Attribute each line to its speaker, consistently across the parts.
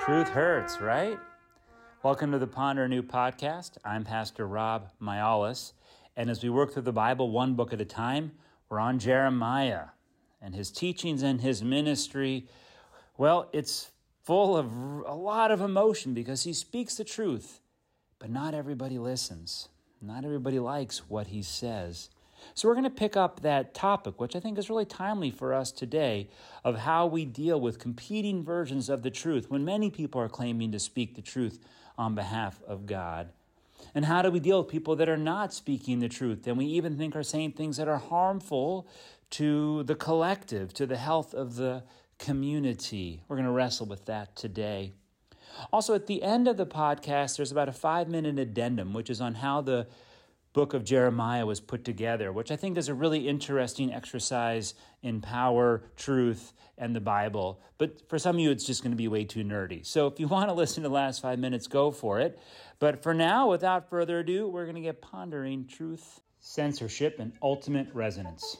Speaker 1: Truth hurts, right? Welcome to the Ponder Anew podcast. I'm Pastor Rob Myalis, and as we work through the Bible one book at a time, we're on Jeremiah and his teachings and his ministry. Well, it's full of a lot of emotion because he speaks the truth, but not everybody listens. Not everybody likes what he says. So we're going to pick up that topic, which I think is really timely for us today, of how we deal with competing versions of the truth when many people are claiming to speak the truth on behalf of God. And how do we deal with people that are not speaking the truth and we even think are saying things that are harmful to the collective, to the health of the community? We're going to wrestle with that today. Also, at the end of the podcast, there's about a 5-minute addendum, which is on how the book of Jeremiah was put together, which I think is a really interesting exercise in power, truth, and the Bible. But for some of you, it's just going to be way too nerdy. So if you want to listen to the last 5 minutes, go for it. But for now, without further ado, we're going to get pondering truth, censorship, and ultimate resonance.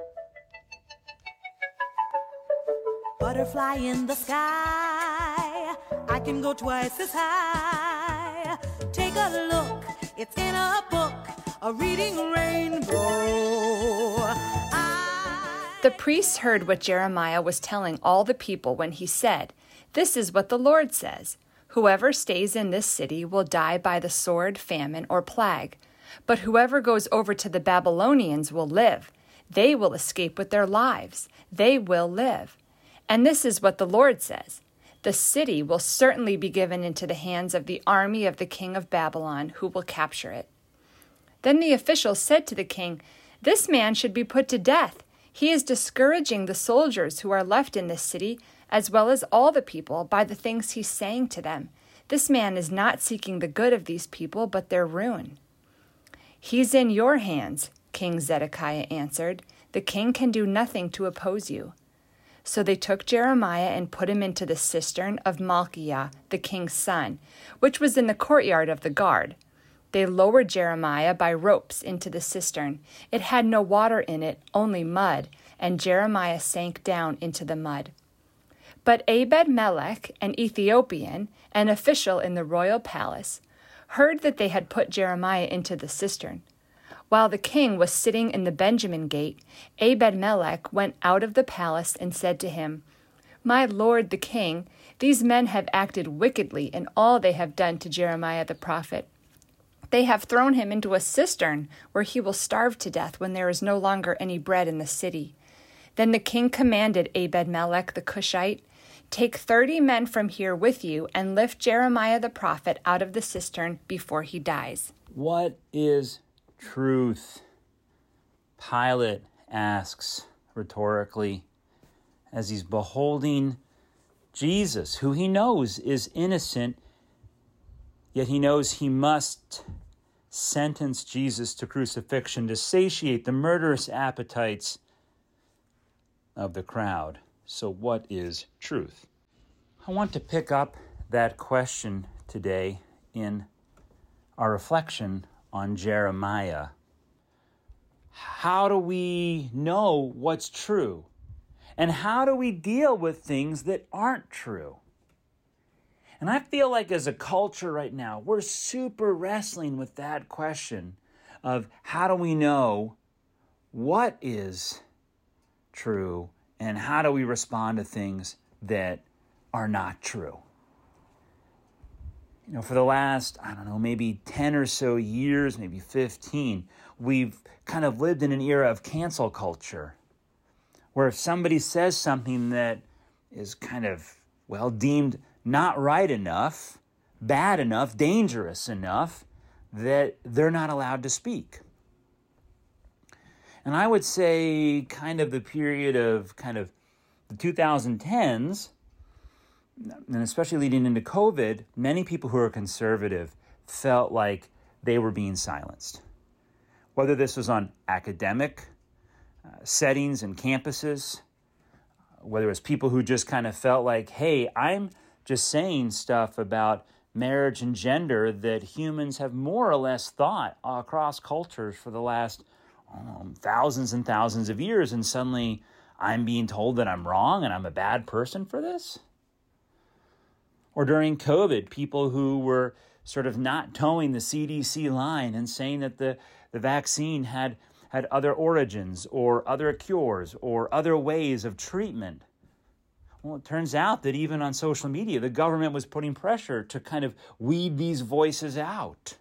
Speaker 2: Butterfly in the sky, I can go twice as high. Take a look, it's in a book, a reading rainbow.
Speaker 3: The priests heard what Jeremiah was telling all the people when he said, "This is what the Lord says. Whoever stays in this city will die by the sword, famine, or plague. But whoever goes over to the Babylonians will live. They will escape with their lives. They will live. And this is what the Lord says. The city will certainly be given into the hands of the army of the king of Babylon, who will capture it." Then the officials said to the king, "This man should be put to death. He is discouraging the soldiers who are left in this city, as well as all the people, by the things he's saying to them. This man is not seeking the good of these people, but their ruin." "He's in your hands," King Zedekiah answered. "The king can do nothing to oppose you." So they took Jeremiah and put him into the cistern of Malchiah, the king's son, which was in the courtyard of the guard. They lowered Jeremiah by ropes into the cistern. It had no water in it, only mud, and Jeremiah sank down into the mud. But Ebed-Melech, an Ethiopian, an official in the royal palace, heard that they had put Jeremiah into the cistern. While the king was sitting in the Benjamin gate, Ebed-Melech went out of the palace and said to him, "My lord the king, these men have acted wickedly in all they have done to Jeremiah the prophet. They have thrown him into a cistern where he will starve to death when there is no longer any bread in the city." Then the king commanded Ebed-Melech the Cushite, "Take 30 men from here with you and lift Jeremiah the prophet out of the cistern before he dies."
Speaker 1: What is truth? Pilate asks rhetorically as he's beholding Jesus, who he knows is innocent, yet he knows he must sentence Jesus to crucifixion to satiate the murderous appetites of the crowd. So what is truth? I want to pick up that question today in our reflection on Jeremiah. How do we know what's true? And how do we deal with things that aren't true? And I feel like as a culture right now, we're super wrestling with that question of how do we know what is true and how do we respond to things that are not true? You know, for the last, maybe 10 or so years, maybe 15, we've kind of lived in an era of cancel culture, where if somebody says something that is kind of, deemed not right enough, bad enough, dangerous enough, that they're not allowed to speak. And I would say kind of the period of the 2010s, and especially leading into COVID, many people who are conservative felt like they were being silenced. Whether this was on academic settings and campuses, whether it was people who just kind of felt like, hey, I'm just saying stuff about marriage and gender that humans have more or less thought across cultures for the last thousands and thousands of years, and suddenly I'm being told that I'm wrong and I'm a bad person for this. Or during COVID, people who were sort of not towing the CDC line and saying that the vaccine had other origins or other cures or other ways of treatment. Well, it turns out that even on social media, the government was putting pressure to kind of weed these voices out.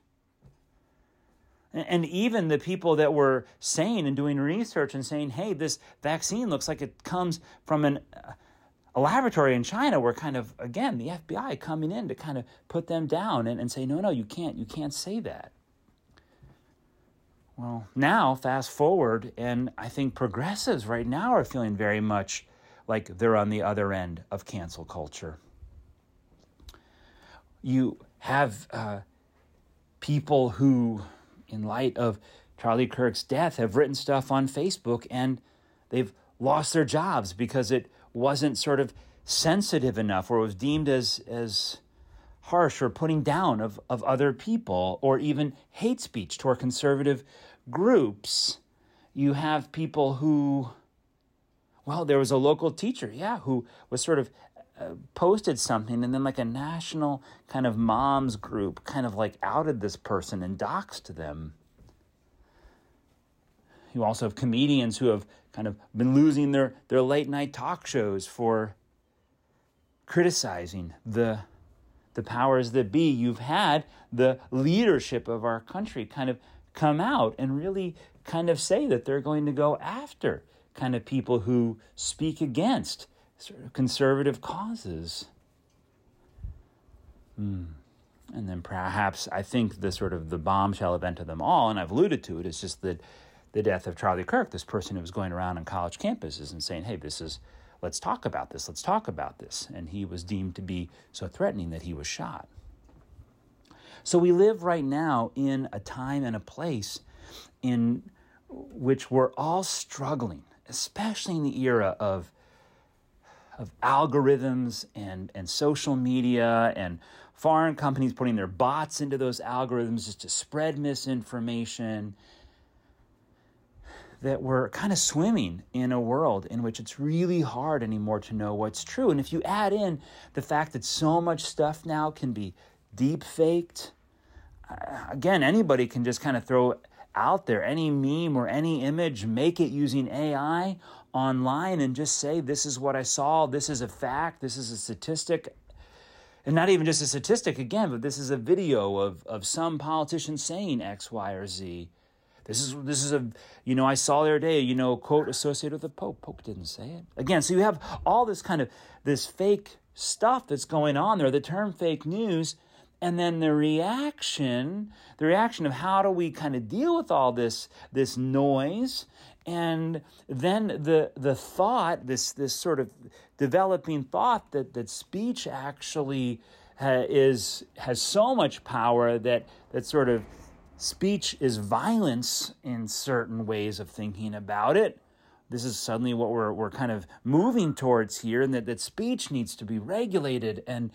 Speaker 1: And even the people that were saying and doing research and saying, hey, this vaccine looks like it comes from a laboratory in China, were kind of, again, the FBI coming in to kind of put them down and say, no, you can't say that. Well, now, fast forward, and I think progressives right now are feeling very much like they're on the other end of cancel culture. You have people who, in light of Charlie Kirk's death, have written stuff on Facebook and they've lost their jobs because it wasn't sort of sensitive enough, or was deemed as harsh or putting down of other people, or even hate speech toward conservative groups. You have people who, well, there was a local teacher, who was sort of posted something, and then like a national kind of moms group kind of like outed this person and doxed them. You also have comedians who have kind of been losing their late night talk shows for criticizing the powers that be. You've had the leadership of our country kind of come out and really kind of say that they're going to go after kind of people who speak against sort of conservative causes. And then perhaps I think the sort of the bombshell event of them all, and I've alluded to it, is just that the death of Charlie Kirk, this person who was going around on college campuses and saying, hey, let's talk about this. And he was deemed to be so threatening that he was shot. So we live right now in a time and a place in which we're all struggling, especially in the era of algorithms and social media and foreign companies putting their bots into those algorithms just to spread misinformation, that we're kind of swimming in a world in which it's really hard anymore to know what's true. And if you add in the fact that so much stuff now can be deep faked, again, anybody can just kind of throw out there any meme or any image, make it using AI online and just say, this is what I saw, this is a fact, this is a statistic. And not even just a statistic again, but this is a video of some politician saying X, Y, or Z. This is a, I saw the other day, quote associated with the Pope. Pope didn't say it. Again, so you have all this kind of, this fake stuff that's going on there, the term fake news, and then the reaction of how do we kind of deal with all this noise, and then the thought, this sort of developing thought that speech actually has so much power that sort of speech is violence in certain ways of thinking about it. This is suddenly what we're kind of moving towards here, and that speech needs to be regulated. And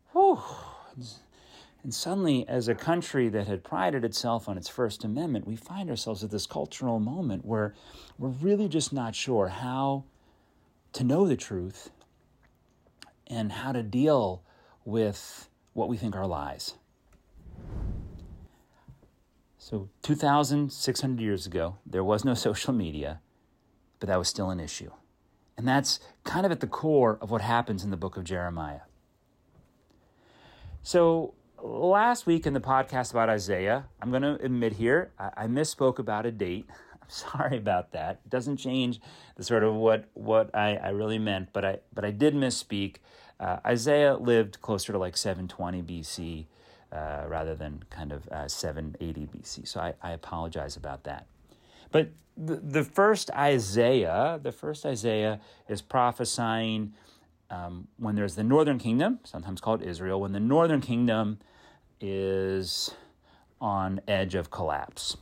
Speaker 1: suddenly, as a country that had prided itself on its First Amendment, we find ourselves at this cultural moment where we're really just not sure how to know the truth and how to deal with what we think are lies. So 2,600 years ago, there was no social media, but that was still an issue. And that's kind of at the core of what happens in the book of Jeremiah. So last week in the podcast about Isaiah, I'm going to admit here, I misspoke about a date. I'm sorry about that. It doesn't change the sort of what I really meant, but I did misspeak. Isaiah lived closer to like 720 BC. Rather than kind of 780 BC. So I apologize about that. But the first Isaiah is prophesying when there's the northern kingdom, sometimes called Israel, when the northern kingdom is on edge of collapse.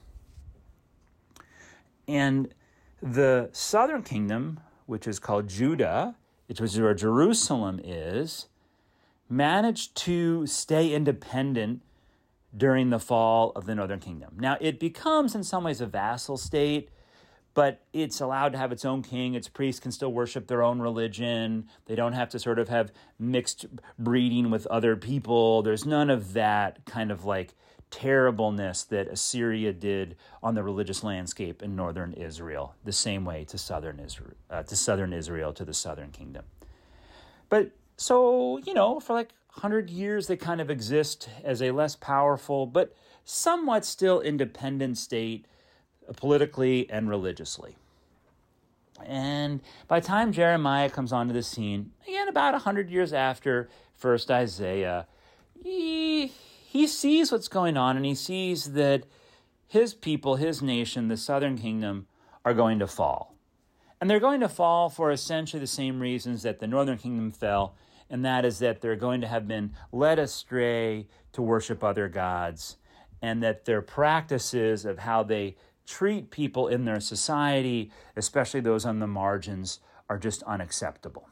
Speaker 1: And the southern kingdom, which is called Judah, which is where Jerusalem is, managed to stay independent during the fall of the northern kingdom. Now, it becomes in some ways a vassal state, but it's allowed to have its own king. Its priests can still worship their own religion. They don't have to sort of have mixed breeding with other people. There's none of that kind of like terribleness that Assyria did on the religious landscape in northern Israel, the same way to southern Israel, to the southern kingdom. But so, for like 100 years, they kind of exist as a less powerful, but somewhat still independent state, politically and religiously. And by the time Jeremiah comes onto the scene, again, about 100 years after first Isaiah, he sees what's going on, and he sees that his people, his nation, the southern kingdom, are going to fall. And they're going to fall for essentially the same reasons that the northern kingdom fell, and that is that they're going to have been led astray to worship other gods, and that their practices of how they treat people in their society, especially those on the margins, are just unacceptable.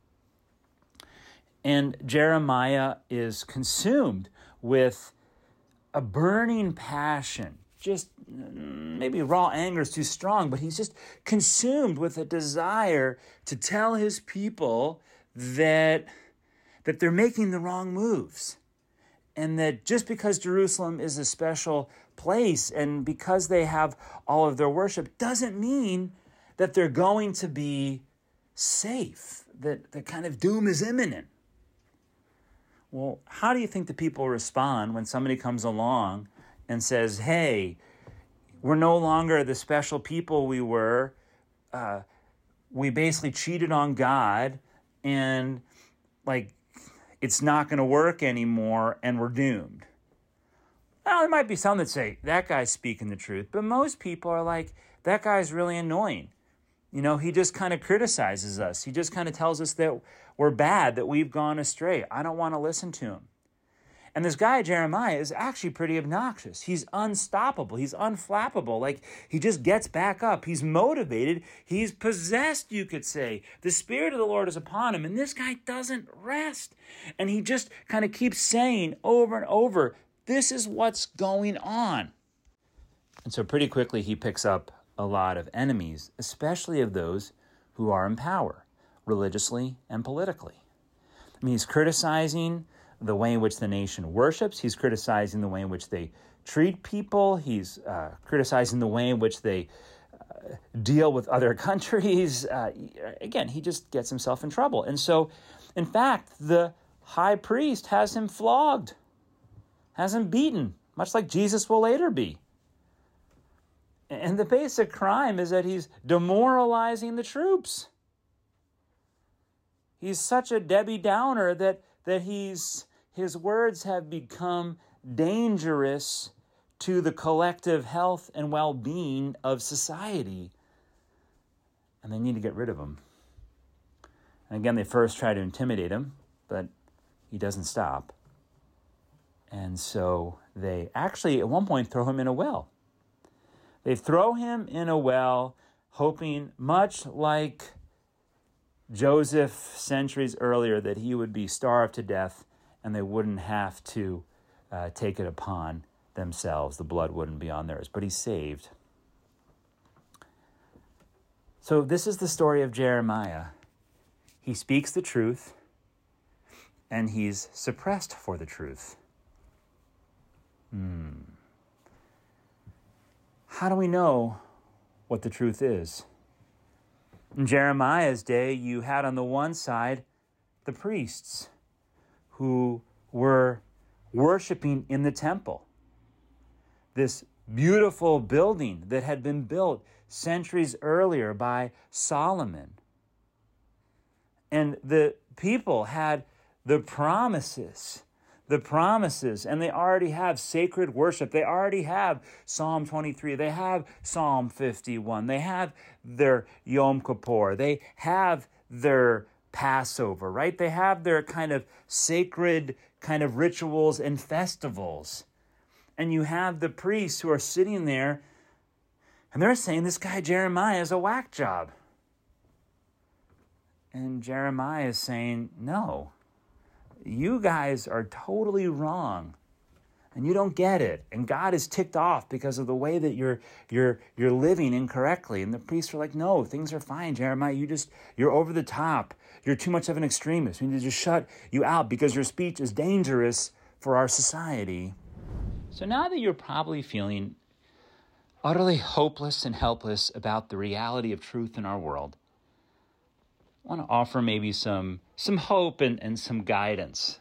Speaker 1: And Jeremiah is consumed with a burning passion. Just maybe raw anger is too strong, but he's just consumed with a desire to tell his people that they're making the wrong moves. And that just because Jerusalem is a special place and because they have all of their worship doesn't mean that they're going to be safe, that the kind of doom is imminent. Well, how do you think the people respond when somebody comes along and says, hey, we're no longer the special people we were. We basically cheated on God, and it's not going to work anymore, and we're doomed. Well, there might be some that say, that guy's speaking the truth, but most people are like, that guy's really annoying. He just kind of criticizes us. He just kind of tells us that we're bad, that we've gone astray. I don't want to listen to him. And this guy, Jeremiah, is actually pretty obnoxious. He's unstoppable. He's unflappable. He just gets back up. He's motivated. He's possessed, you could say. The Spirit of the Lord is upon him, and this guy doesn't rest. And he just kind of keeps saying over and over, this is what's going on. And so pretty quickly he picks up a lot of enemies, especially of those who are in power, religiously and politically. He's criticizing the way in which the nation worships. He's criticizing the way in which they treat people. He's criticizing the way in which they deal with other countries. Again, he just gets himself in trouble. And so, in fact, the high priest has him flogged, has him beaten, much like Jesus will later be. And the basic crime is that he's demoralizing the troops. He's such a Debbie Downer that his words have become dangerous to the collective health and well-being of society. And they need to get rid of him. And again, they first try to intimidate him, but he doesn't stop. And so they actually, at one point, throw him in a well. They throw him in a well, hoping, much like Joseph centuries earlier, that he would be starved to death and they wouldn't have to take it upon themselves. The blood wouldn't be on theirs, but he's saved. So this is the story of Jeremiah. He speaks the truth, and he's suppressed for the truth. How do we know what the truth is? In Jeremiah's day, you had on the one side the priests who were worshiping in the temple, this beautiful building that had been built centuries earlier by Solomon. And the people had the promises, and they already have sacred worship. They already have Psalm 23. They have Psalm 51. They have their Yom Kippur. They have their Passover, right? They have their kind of sacred kind of rituals and festivals. And you have the priests who are sitting there, and they're saying this guy Jeremiah is a whack job. And Jeremiah is saying, no, you guys are totally wrong. and you don't get it, and God is ticked off because of the way that you're living incorrectly. And the priests are like, no, things are fine, Jeremiah. You're over the top. You're too much of an extremist. We need to just shut you out because your speech is dangerous for our society. So now that you're probably feeling utterly hopeless and helpless about the reality of truth in our world, I want to offer maybe some hope and some guidance.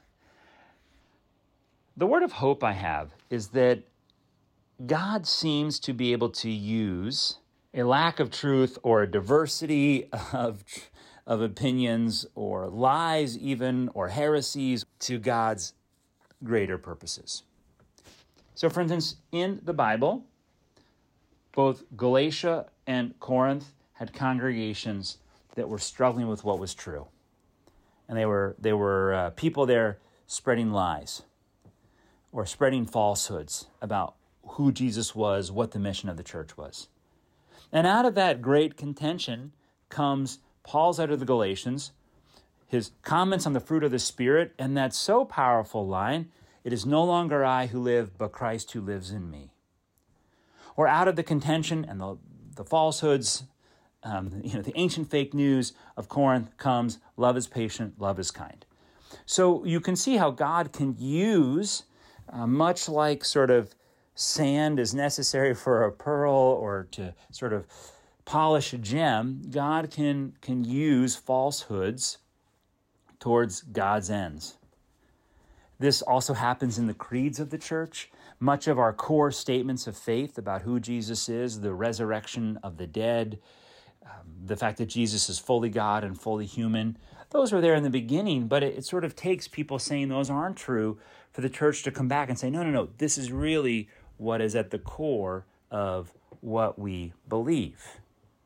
Speaker 1: The word of hope I have is that God seems to be able to use a lack of truth or a diversity of opinions or lies even or heresies to God's greater purposes. So for instance, in the Bible, both Galatia and Corinth had congregations that were struggling with what was true. And they were people there spreading lies or spreading falsehoods about who Jesus was, what the mission of the church was. And out of that great contention comes Paul's letter to the Galatians, his comments on the fruit of the Spirit, and that so powerful line, "It is no longer I who live, but Christ who lives in me." Or out of the contention and the falsehoods, the ancient fake news of Corinth comes, "Love is patient, love is kind." So you can see how God can use, much like sort of sand is necessary for a pearl or to sort of polish a gem, God can use falsehoods towards God's ends. This also happens in the creeds of the church. Much of our core statements of faith about who Jesus is, the resurrection of the dead, the fact that Jesus is fully God and fully human, those were there in the beginning, but it sort of takes people saying those aren't true for the church to come back and say, no, this is really what is at the core of what we believe.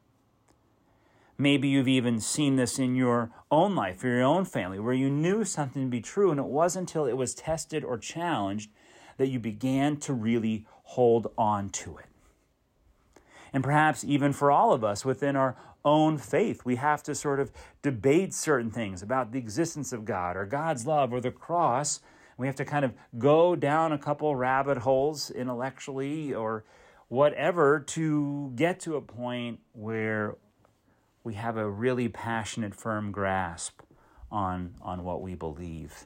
Speaker 1: Maybe you've even seen this in your own life, or your own family, where you knew something to be true, and it wasn't until it was tested or challenged that you began to really hold on to it. And perhaps even for all of us within our own faith, we have to sort of debate certain things about the existence of God or God's love or the cross. We have to kind of go down a couple rabbit holes intellectually or whatever to get to a point where we have a really passionate, firm grasp on what we believe.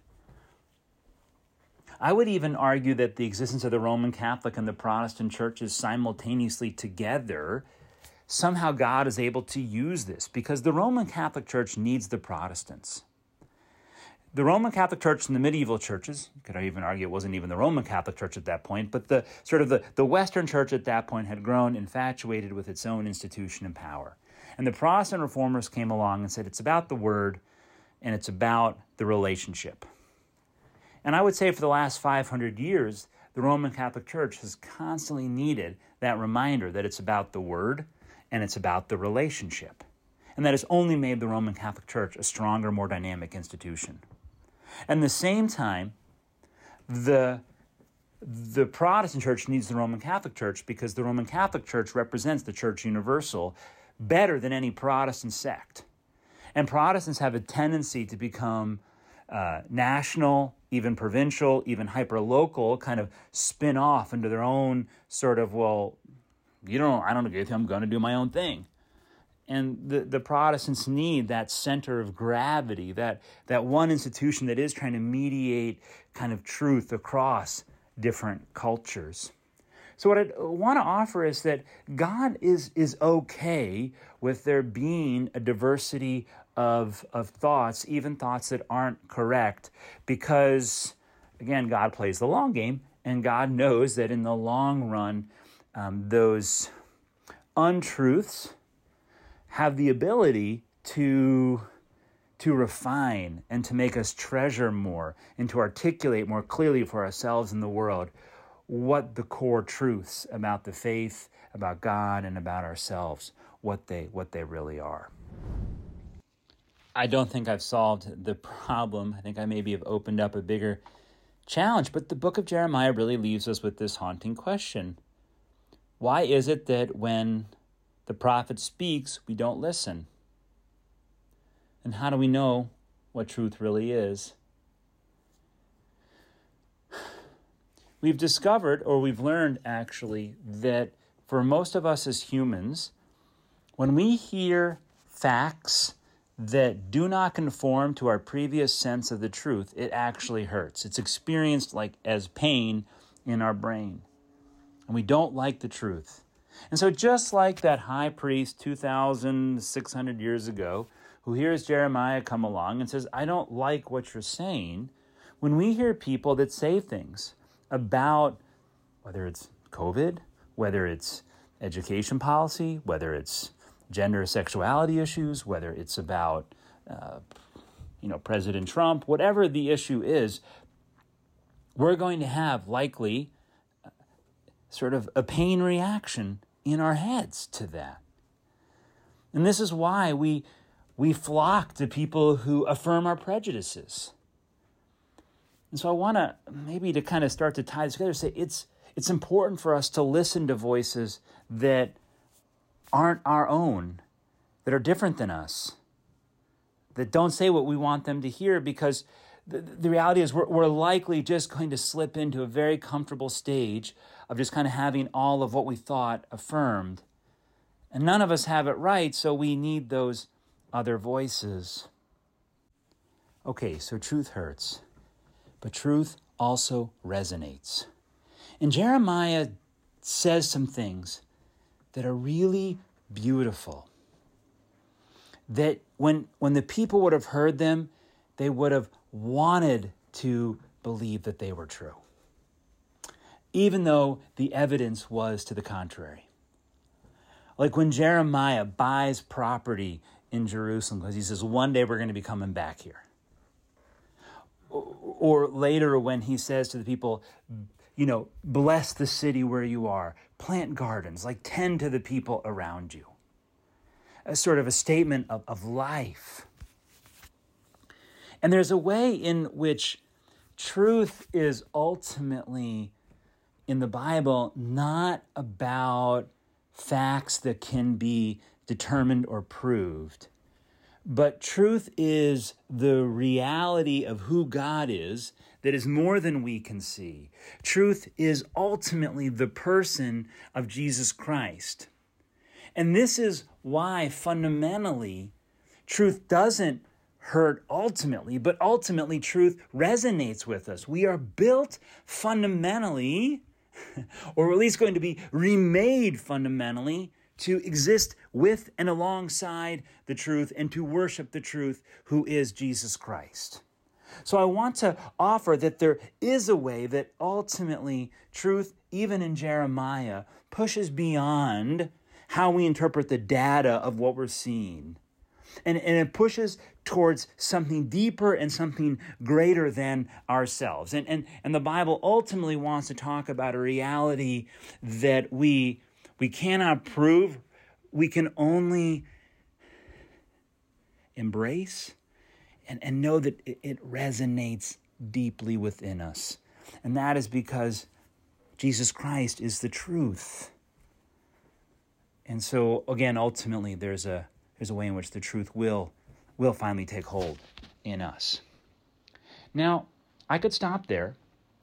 Speaker 1: I would even argue that the existence of the Roman Catholic and the Protestant churches simultaneously together, somehow God is able to use this because the Roman Catholic Church needs the Protestants. The Roman Catholic Church and the medieval churches, could I even argue it wasn't even the Roman Catholic Church at that point, but the Western Church at that point had grown infatuated with its own institution and power. And the Protestant reformers came along and said, it's about the word and it's about the relationship. And I would say for the last 500 years, the Roman Catholic Church has constantly needed that reminder that it's about the word and it's about the relationship. And that has only made the Roman Catholic Church a stronger, more dynamic institution. At the same time, the Protestant church needs the Roman Catholic Church because the Roman Catholic Church represents the Church Universal better than any Protestant sect. And Protestants have a tendency to become national, even provincial, even hyper-local, kind of spin off into their own sort of, I don't agree with you, I'm going to do my own thing. And the Protestants need that center of gravity, that one institution that is trying to mediate kind of truth across different cultures. So what I want to offer is that God is okay with there being a diversity of thoughts, even thoughts that aren't correct, because, again, God plays the long game, and God knows that in the long run, those untruths have the ability to refine and to make us treasure more and to articulate more clearly for ourselves and the world what the core truths about the faith, about God, and about ourselves, what they really are. I don't think I've solved the problem. I think I maybe have opened up a bigger challenge, but the book of Jeremiah really leaves us with this haunting question. Why is it that when the prophet speaks, we don't listen? And how do we know what truth really is? we've discovered, or we've learned actually, that for most of us as humans, when we hear facts that do not conform to our previous sense of the truth, it actually hurts. It's experienced like as pain in our brain. And we don't like the truth. And so just like that high priest 2,600 years ago, who hears Jeremiah come along and says, I don't like what you're saying, when we hear people that say things about whether it's COVID, whether it's education policy, whether it's gender sexuality issues, whether it's about President Trump, whatever the issue is, we're going to have likely sort of a pain reaction in our heads to that. And this is why we flock to people who affirm our prejudices. And so I want to maybe to kind of start to tie this together, say it's important for us to listen to voices that aren't our own, that are different than us, that don't say what we want them to hear, because the reality is we're likely just going to slip into a very comfortable stage of just kind of having all of what we thought affirmed. And none of us have it right, so we need those other voices. Okay, so truth hurts, but truth also resonates. And Jeremiah says some things that are really beautiful, that when the people would have heard them, they would have wanted to believe that they were true, even though the evidence was to the contrary. Like when Jeremiah buys property in Jerusalem because he says, one day we're going to be coming back here. Or later when he says to the people, bless the city where you are, plant gardens, like tend to the people around you. A sort of a statement of life. And there's a way in which truth is ultimately, in the Bible, not about facts that can be determined or proved, but truth is the reality of who God is that is more than we can see. Truth is ultimately the person of Jesus Christ. And this is why fundamentally truth doesn't hurt ultimately, but ultimately truth resonates with us. We are built fundamentally, or at least going to be remade fundamentally, to exist with and alongside the truth and to worship the truth who is Jesus Christ. So I want to offer that there is a way that ultimately truth, even in Jeremiah, pushes beyond how we interpret the data of what we're seeing. And it pushes towards something deeper and something greater than ourselves. And the Bible ultimately wants to talk about a reality that we cannot prove, we can only embrace and know that it resonates deeply within us. And that is because Jesus Christ is the truth. And so, again, ultimately, there's a way in which the truth will finally take hold in us. Now, I could stop there,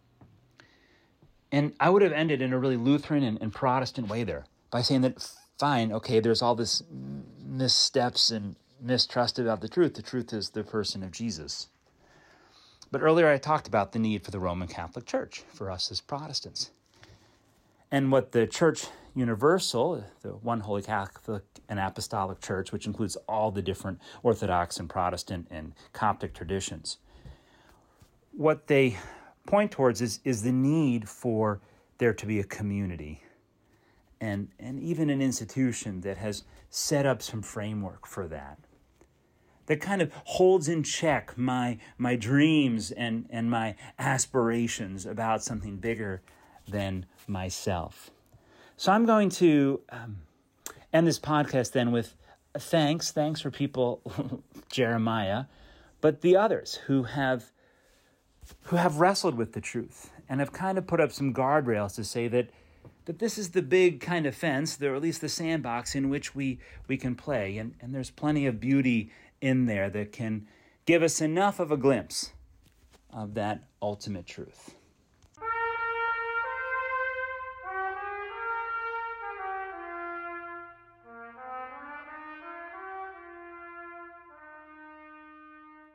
Speaker 1: and I would have ended in a really Lutheran and Protestant way there by saying that, fine, okay, there's all this missteps and mistrust about the truth. The truth is the person of Jesus. But earlier I talked about the need for the Roman Catholic Church, for us as Protestants. And what the Church Universal, the one Holy Catholic and Apostolic Church, which includes all the different Orthodox and Protestant and Coptic traditions, what they point towards is the need for there to be a community and even an institution that has set up some framework for that kind of holds in check my dreams and my aspirations about something bigger than myself. So I'm going to end this podcast then with thanks for people, Jeremiah, but the others who have wrestled with the truth and have kind of put up some guardrails to say that this is the big kind of fence, or at least the sandbox in which we can play. And there's plenty of beauty in there that can give us enough of a glimpse of that ultimate truth.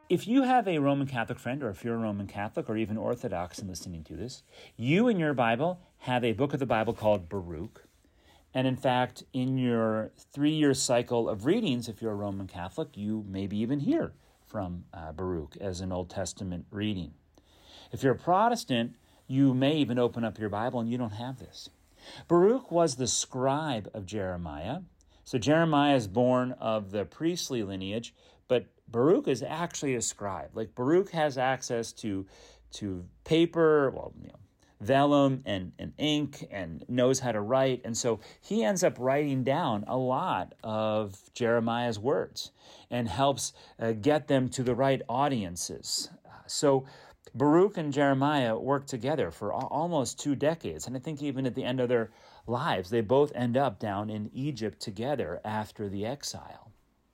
Speaker 1: if you have a Roman Catholic friend, or if you're a Roman Catholic or even Orthodox and listening to this, you in your Bible have a book of the Bible called Baruch. And in fact, in your 3-year cycle of readings, if you're a Roman Catholic, you maybe even hear from Baruch as an Old Testament reading. If you're a Protestant, you may even open up your Bible and you don't have this. Baruch was the scribe of Jeremiah. So Jeremiah is born of the priestly lineage, but Baruch is actually a scribe. Like Baruch has access to paper, vellum and ink, and knows how to write. And so he ends up writing down a lot of Jeremiah's words and helps get them to the right audiences. So Baruch and Jeremiah worked together for almost 2 decades. And I think even at the end of their lives, they both end up down in Egypt together after the exile.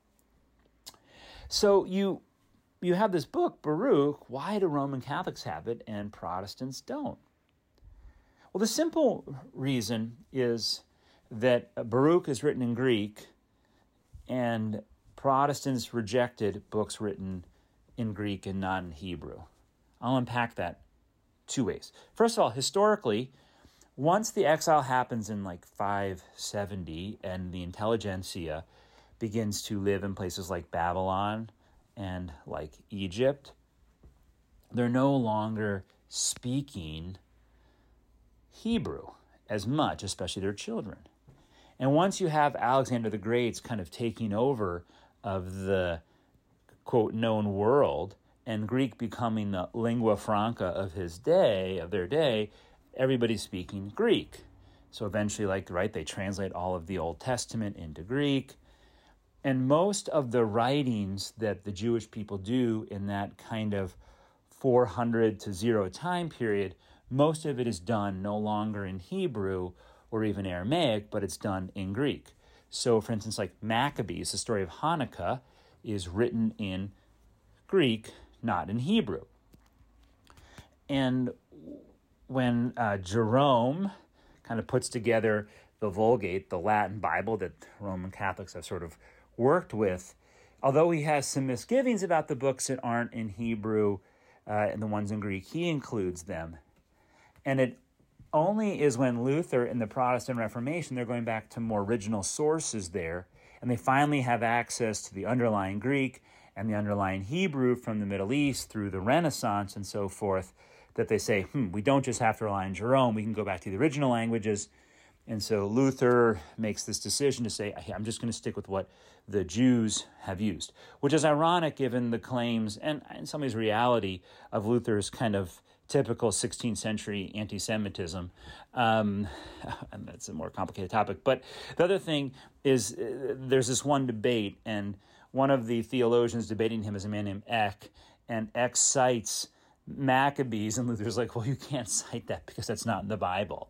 Speaker 1: So you have this book, Baruch. Why do Roman Catholics have it and Protestants don't? Well, the simple reason is that Baruch is written in Greek, and Protestants rejected books written in Greek and not in Hebrew. I'll unpack that 2 ways. First of all, historically, once the exile happens in 570 and the intelligentsia begins to live in places like Babylon and like Egypt, they're no longer speaking Hebrew as much, especially their children. And once you have Alexander the Great's kind of taking over of the, quote, known world, and Greek becoming the lingua franca of their day, everybody's speaking Greek. So eventually, they translate all of the Old Testament into Greek. And most of the writings that the Jewish people do in that kind of 400 to 0 time period, most of it is done no longer in Hebrew or even Aramaic, but it's done in Greek. So, for instance, Maccabees, the story of Hanukkah, is written in Greek, not in Hebrew. And when Jerome kind of puts together the Vulgate, the Latin Bible that Roman Catholics have sort of worked with, although he has some misgivings about the books that aren't in Hebrew and the ones in Greek, he includes them. And it only is when Luther in the Protestant Reformation, they're going back to more original sources there, and they finally have access to the underlying Greek and the underlying Hebrew from the Middle East through the Renaissance and so forth, that they say, we don't just have to rely on Jerome, we can go back to the original languages. And so Luther makes this decision to say, hey, I'm just going to stick with what the Jews have used, which is ironic given the claims and in some ways reality of Luther's kind of typical 16th century anti-Semitism. And that's a more complicated topic. But the other thing is there's this one debate, and one of the theologians debating him is a man named Eck, and Eck cites Maccabees, and Luther's like, well, you can't cite that because that's not in the Bible.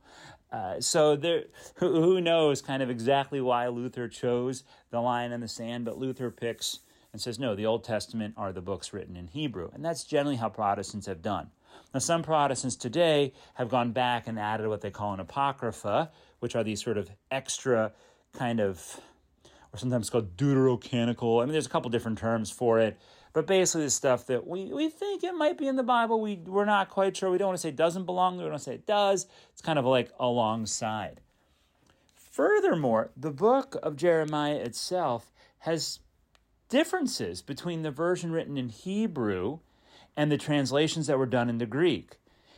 Speaker 1: So there, who knows kind of exactly why Luther chose the line in the sand, but Luther picks and says, no, the Old Testament are the books written in Hebrew. And that's generally how Protestants have done. Now, some Protestants today have gone back and added what they call an apocrypha, which are these sort of extra kind of, or sometimes called deuterocanonical. I mean, there's a couple different terms for it, but basically the stuff that we think it might be in the Bible. We're not quite sure. We don't want to say it doesn't belong. We don't want to say it does. It's kind of like alongside. Furthermore, the book of Jeremiah itself has differences between the version written in Hebrew and the translations that were done into Greek.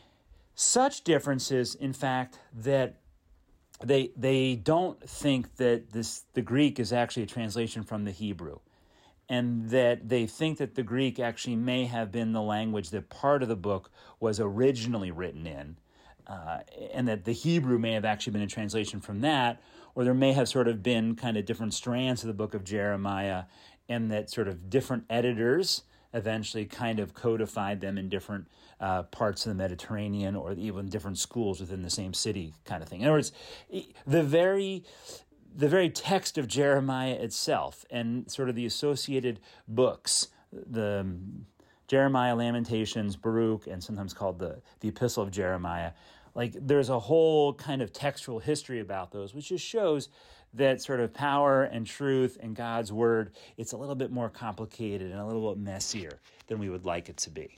Speaker 1: Such differences, in fact, that they don't think that the Greek is actually a translation from the Hebrew, and that they think that the Greek actually may have been the language that part of the book was originally written in, and that the Hebrew may have actually been a translation from that, or there may have sort of been kind of different strands of the book of Jeremiah, and that sort of different editors eventually kind of codified them in different parts of the Mediterranean, or even different schools within the same city kind of thing. In other words, the very text of Jeremiah itself and sort of the associated books, the Jeremiah, Lamentations, Baruch, and sometimes called the Epistle of Jeremiah, Like there's a whole kind of textual history about those, which just shows that sort of power and truth and God's word, it's a little bit more complicated and a little bit messier than we would like it to be.